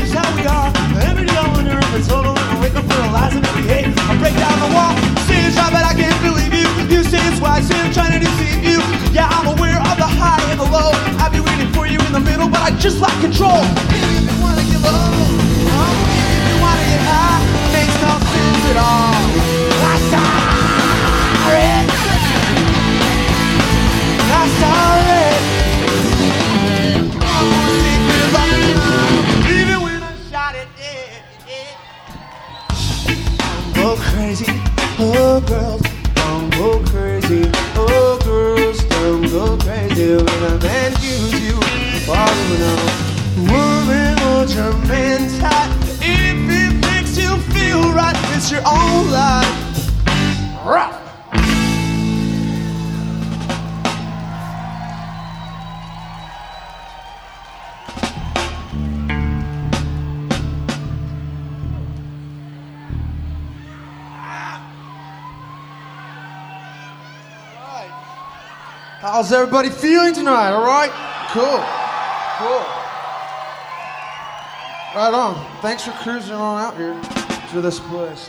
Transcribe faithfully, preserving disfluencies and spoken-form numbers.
just how we are. Every day I wonder if it's over when I wake up for the lies and we hate. I break down the wall, say it's right, but I can't believe you. You say it's why, say I'm trying to deceive you. Yeah, I'm aware of the high and the low. I'll be waiting for you in the middle, but I just lack control. If you wanna get low, oh, if you wanna get high, makes no sense at all. I'm sorry. I'm sorry. Even when I shot it, yeah, yeah. Don't go crazy, oh girls, don't go crazy, oh girls, don't go crazy when a man gives you all you know. Woman, hold your man tight. If it makes you feel right, it's your own life. Rough. How's everybody feeling tonight, all right? Cool, cool. Right on. Thanks for cruising on out here to this place.